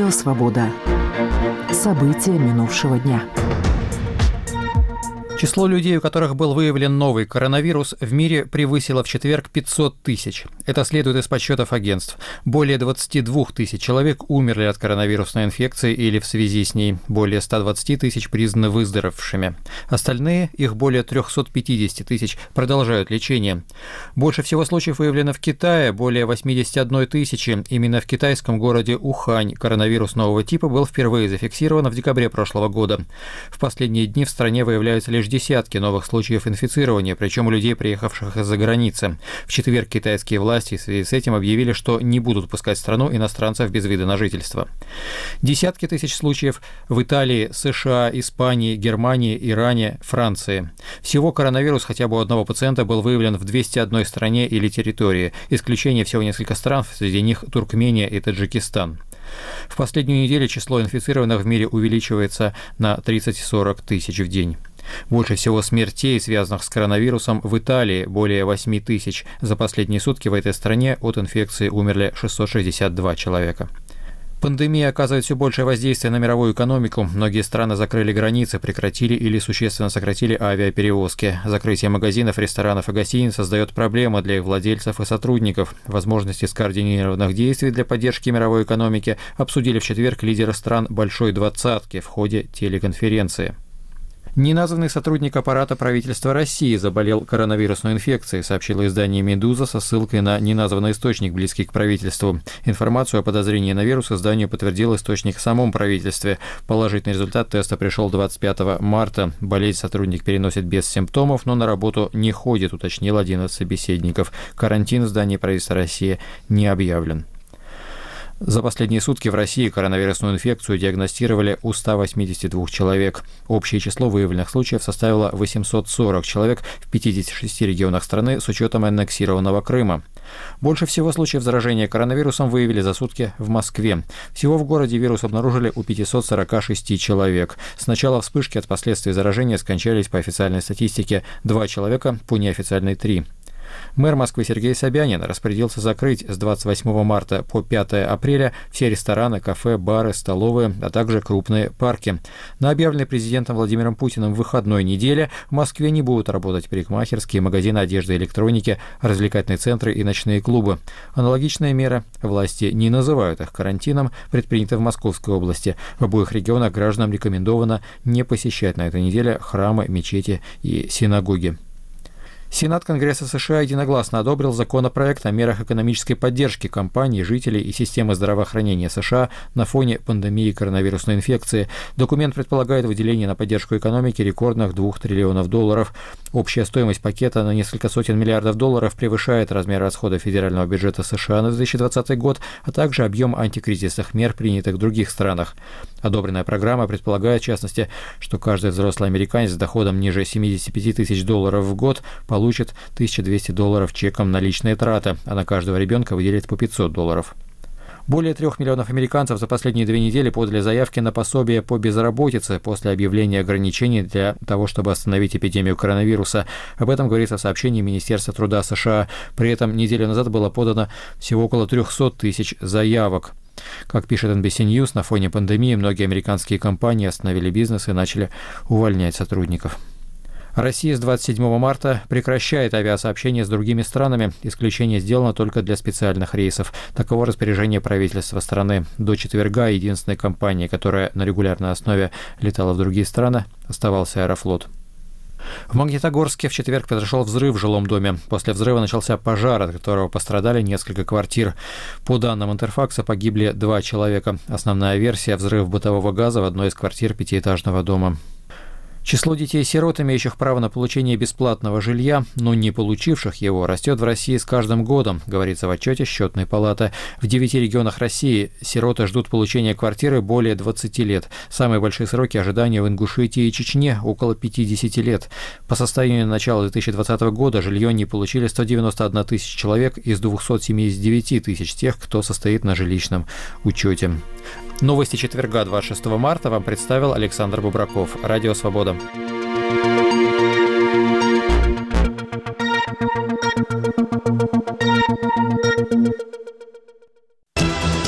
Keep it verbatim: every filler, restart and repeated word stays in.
Радио «Свобода». События минувшего дня. Число людей, у которых был выявлен новый коронавирус, в мире превысило в четверг пятьсот тысяч. Это следует из подсчетов агентств. Более двадцать два тысяч человек умерли от коронавирусной инфекции или в связи с ней. Более ста двадцати тысяч признаны выздоровевшими. Остальные, их более трехсот пятидесяти тысяч, продолжают лечение. Больше всего случаев выявлено в Китае, более восьмидесяти одной тысячи. Именно в китайском городе Ухань коронавирус нового типа был впервые зафиксирован в декабре прошлого года. В последние дни в стране выявляются лишь десятки новых случаев инфицирования, причем у людей, приехавших из-за границы. В четверг китайские власти в связи с этим объявили, что не будут пускать в страну иностранцев без вида на жительство. Десятки тысяч случаев в Италии, США, Испании, Германии, Иране, Франции. Всего коронавирус хотя бы у одного пациента был выявлен в двухстах одной стране или территории. Исключение всего несколько стран, среди них Туркмения и Таджикистан. В последнюю неделю число инфицированных в мире увеличивается на тридцать-сорок тысяч в день. Больше всего смертей, связанных с коронавирусом, в Италии – более восьми тысяч. За последние сутки в этой стране от инфекции умерли шестьсот шестьдесят два человека. Пандемия оказывает все большее воздействие на мировую экономику. Многие страны закрыли границы, прекратили или существенно сократили авиаперевозки. Закрытие магазинов, ресторанов и гостиниц создает проблемы для их владельцев и сотрудников. Возможности скоординированных действий для поддержки мировой экономики обсудили в четверг лидеры стран Большой двадцатки в ходе телеконференции. Неназванный сотрудник аппарата правительства России заболел коронавирусной инфекцией, сообщило издание «Медуза» со ссылкой на неназванный источник, близкий к правительству. Информацию о подозрении на вирус изданию подтвердил источник в самом правительстве. Положительный результат теста пришел двадцать пятого марта. Болезнь сотрудник переносит без симптомов, но на работу не ходит, уточнил один из собеседников. Карантин в здании правительства России не объявлен. За последние сутки в России коронавирусную инфекцию диагностировали у ста восьмидесяти двух человек. Общее число выявленных случаев составило восемьсот сорок человек в пятидесяти шести регионах страны с учетом аннексированного Крыма. Больше всего случаев заражения коронавирусом выявили за сутки в Москве. Всего в городе вирус обнаружили у пятисот сорока шести человек. С начала вспышки от последствий заражения скончались по официальной статистике два человека, по неофициальной три. Мэр Москвы Сергей Собянин распорядился закрыть с двадцать восьмого марта по пятого апреля все рестораны, кафе, бары, столовые, а также крупные парки. На объявленной президентом Владимиром Путиным выходной неделе в Москве не будут работать парикмахерские, магазины одежды и электроники, развлекательные центры и ночные клубы. Аналогичные меры, власти не называют их карантином, предприняты в Московской области. В обоих регионах гражданам рекомендовано не посещать на этой неделе храмы, мечети и синагоги. Сенат Конгресса США единогласно одобрил законопроект о мерах экономической поддержки компаний, жителей и системы здравоохранения США на фоне пандемии коронавирусной инфекции. Документ предполагает выделение на поддержку экономики рекордных двух триллионов долларов. Общая стоимость пакета на несколько сотен миллиардов долларов превышает размер расходов федерального бюджета США на две тысячи двадцатый год, а также объем антикризисных мер, принятых в других странах. Одобренная программа предполагает, в частности, что каждый взрослый американец с доходом ниже семидесяти пяти тысяч долларов в год получит тысячу двести долларов чеком на личные траты, а на каждого ребенка выделит по пятьсот долларов. Более трех миллионов американцев за последние две недели подали заявки на пособие по безработице после объявления ограничений для того, чтобы остановить эпидемию коронавируса. Об этом говорится в сообщении Министерства труда США. При этом неделю назад было подано всего около трехсот тысяч заявок. Как пишет эн би си News, на фоне пандемии многие американские компании остановили бизнес и начали увольнять сотрудников. Россия с двадцать седьмого марта прекращает авиасообщение с другими странами. Исключение сделано только для специальных рейсов. Таково распоряжение правительства страны. До четверга единственной компанией, которая на регулярной основе летала в другие страны, оставался Аэрофлот. В Магнитогорске в четверг произошел взрыв в жилом доме. После взрыва начался пожар, от которого пострадали несколько квартир. По данным Интерфакса, погибли два человека. Основная версия – взрыв бытового газа в одной из квартир пятиэтажного дома. Число детей-сирот, имеющих право на получение бесплатного жилья, но не получивших его, растет в России с каждым годом, говорится в отчете Счетной палаты. В девяти регионах России сироты ждут получения квартиры более двадцати лет. Самые большие сроки ожидания в Ингушетии и Чечне – около пятидесяти лет. По состоянию на начало две тысячи двадцатого года жилье не получили сто девяносто одна тысяча человек из двухсот семидесяти девяти тысяч тех, кто состоит на жилищном учете. Новости четверга, двадцать шестого марта, вам представил Александр Бубраков. Радио «Свобода».